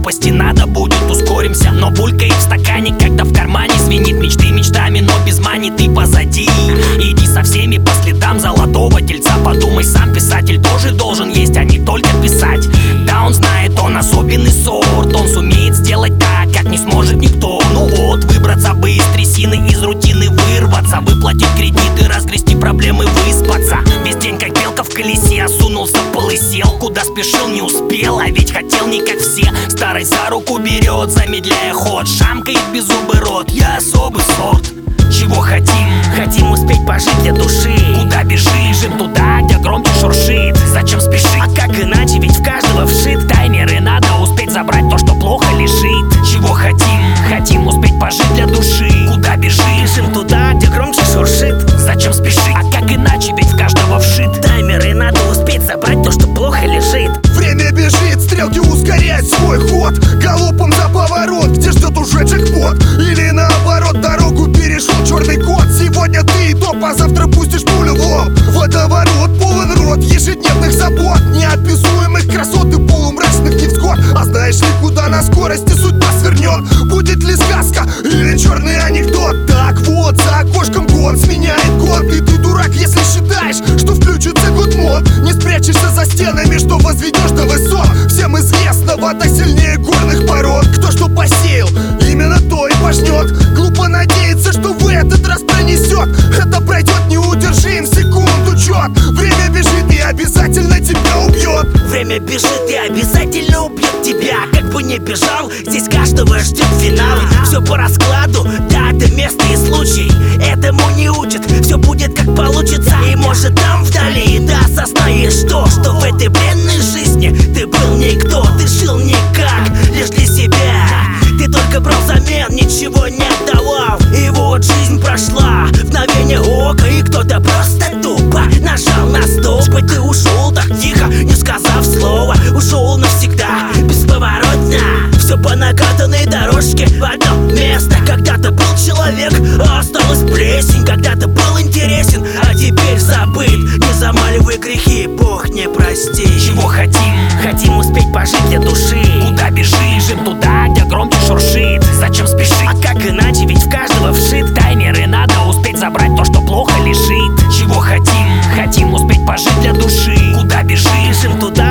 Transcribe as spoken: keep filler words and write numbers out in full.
глупости надо будет, ускоримся. Но булькает в стакане, когда в кармане звенит. Мечты мечтами, но без мани ты позади. Иди со всеми по следам золотого тельца. Подумай сам, писатель тоже должен есть, а не только писать. Да, он знает, он особенный сорт. Он сумеет сделать так, как не сможет никто. Ну вот, выбраться бы из трясины, из рутины вырваться, выплатить кредиты, разгрести проблемы, выспаться. Весь день как белка в колесе, осунулся, полысел. Куда спешил, не успел, а ведь хотел не как все. Старый за руку берет, замедляя ход, шамкает беззубый рот. Я особый сорт. Чего хотим? Хотим успеть пожить для души. Куда бежим? Туда, где громче шуршит. Зачем спешить? А как иначе? Ведь в каждого вшит таймер, и надо успеть забрать то, что плохо лежит. Чего хотим? Хотим успеть пожить для души. Куда бежим? Бежим туда, где громче шуршит. Зачем спешить? А как иначе? Ведь в каждого вшит таймер, и надо успеть забрать то, что плохо лежит. Время бежит, стрелки ускоряют свой ход. Галопом за поворот, где ждет уже джекпот. Или наоборот, дорогу перешел черный кот. Сегодня ты и топ, а завтра пустишь пулю в лоб. Водоворот, полон рот ежедневных забот, неописуемых красот и полумрачных невзгод. А знаешь ли, куда на скорости судьба свернет? Будет ли сказка или черный анекдот? Так вот, за окошком год сменяет год. И ты дурак, если считаешь, что включится год мод. Не спрячешься за стенами, что возведешь до высот. Всем известно, вода сильнее горных пород. Кто что посеял, именно то и пожнет. Глупо надеяться, что в этот раз пронесет. Это пройдет неудержим секунд учет. Время бежит и обязательно тебя убьет. Время бежит и обязательно убьет тебя. Как бы не бежал, здесь каждого ждет финал. Все по раскладу, дата, место и случай. Этому не учат, все будет как получится. И может там вдали ты осознаешь то, что в этой бренной жизни ты был никто. Ты жил никак, лишь для себя. Ты только брал взамен, ничего не отдавал. И вот жизнь прошла в мгновение ока, и кто-то просто тупо нажал на стоп. И ты ушел так тихо, не сказав слова. Ушел навсегда, бесповоротно. Все по накатанной дорожке в одно место. Когда-то был человек, а осталась плесень. Когда-то был интересен, а теперь забыт. Не замаливай грехи, Бог не простит. Чего хотим? Хотим успеть пожить для души. Куда бежим? Бежим туда, где громче шуршит. Зачем спешить? А как иначе? Ведь в каждого вшит таймер, и надо успеть забрать то, что плохо лежит. Чего хотим? Хотим успеть пожить для души. Куда бежим? Бежим туда,